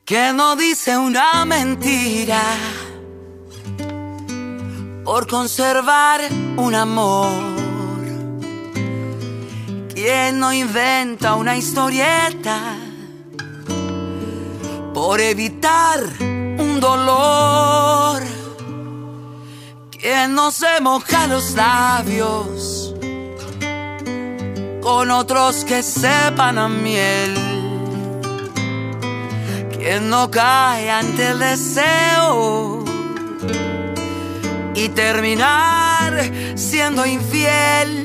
que no dice una mentira por conservar un amor, quien no inventa una historieta por evitar un dolor, quien no se moja los labios con otros que sepan a miel, quien no cae ante el deseo y terminar siendo infiel.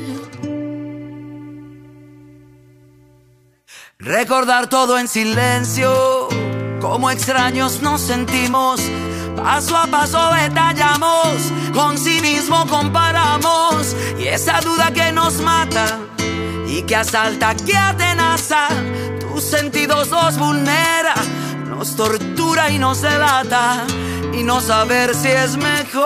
Recordar todo en silencio, como extraños nos sentimos, paso a paso detallamos, con cinismo comparamos, y esa duda que nos mata y que asalta, que atenaza, tus sentidos los vulnera, nos tortura y nos delata, y no saber si es mejor.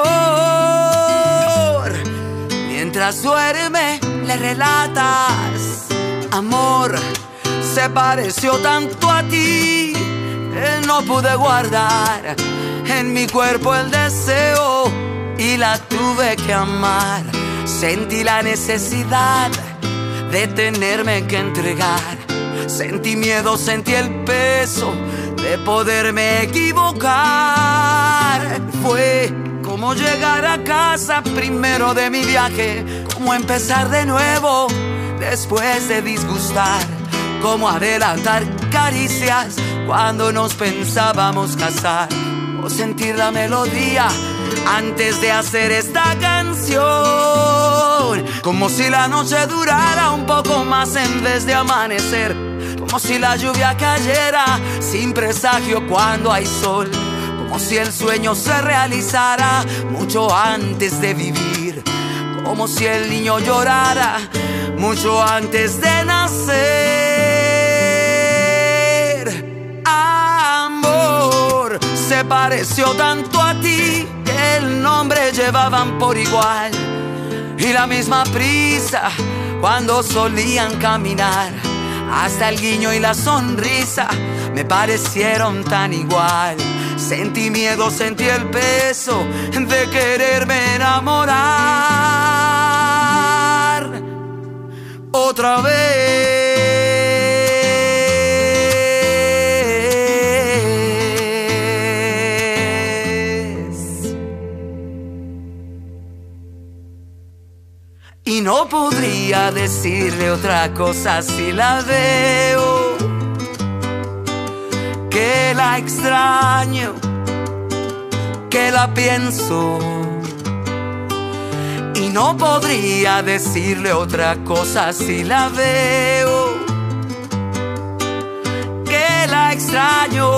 Mientras duerme le relatas: amor, se pareció tanto a ti que no pude guardar en mi cuerpo el deseo y la tuve que amar. Sentí la necesidad de tenerme que entregar, sentí miedo, sentí el peso de poderme equivocar. Fue como llegar a casa primero de mi viaje, como empezar de nuevo después de disgustar, como adelantar caricias cuando nos pensábamos casar, o sentir la melodía antes de hacer esta canción, como si la noche durara un poco más en vez de amanecer, como si la lluvia cayera sin presagio cuando hay sol, como si el sueño se realizara mucho antes de vivir, como si el niño llorara mucho antes de nacer. Amor, se pareció tanto a ti que el nombre llevaban por igual, y la misma prisa cuando solían caminar, hasta el guiño y la sonrisa me parecieron tan igual. Sentí miedo, sentí el peso de quererme enamorar otra vez. Y no podría decirle otra cosa si la veo, que la extraño, que la pienso. Y no podría decirle otra cosa si la veo, que la extraño,